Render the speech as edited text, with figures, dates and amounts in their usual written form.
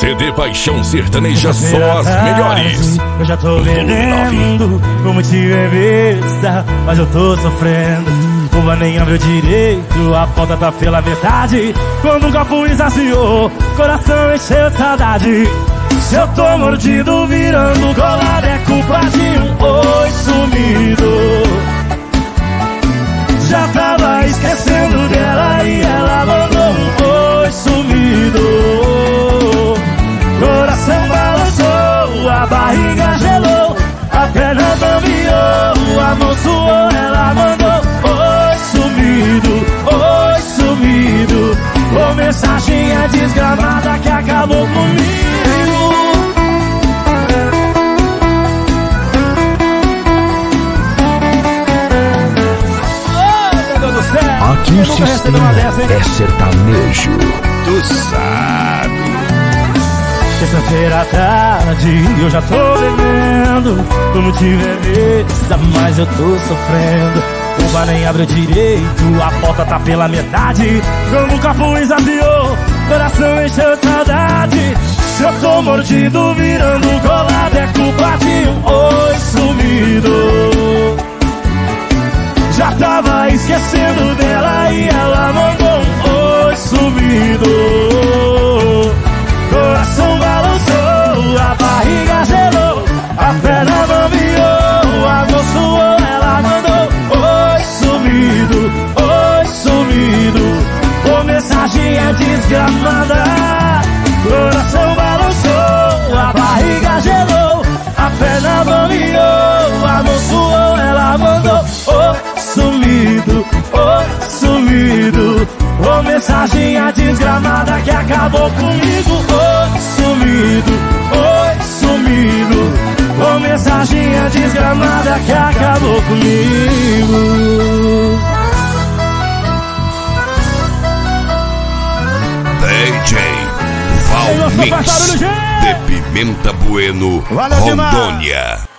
CD Paixão Sertaneja, só as melhores. Eu já tô vendendo como te ver besta, mas eu tô sofrendo. Curva nem abriu direito, a ponta tá pela metade. Quando um copo esvaziou, coração encheu de saudade. Se eu tô mordido, virando colado, é culpa de um oi sumido. Já tava esquecendo dela e ela mandou um oi sumido. Coração balançou, a barriga gelou, a perna bambiou, a mão suou, ela mandou oi sumido. Ô mensaginha desgramada que acabou comigo. Aqui o sistema é sertanejo. Tu sabe. Terça-feira à tarde, eu já tô bebendo como tiver besta, mas eu tô sofrendo. O bar nem abriu direito, a porta tá pela metade. Como o copo esvaziou, coração encheu de saudade. Se eu tô mordido, virando colado, é culpa de um oi sumido. Já tava esquecendo dela e ela mandou um oi sumido. Coração balançou, a barriga gelou, a perna bambiou, a mão suou, ela mandou oi sumido. Ô mensaginha desgramada. Coração balançou, a barriga gelou, a perna bambiou, a mão suou, ela mandou sumido. Ô mensaginha desgramada que acabou comigo. Sumido. Ô mensaginha desgramada que acabou comigo. DJ Valmix de Pimenta Bueno, Rondônia.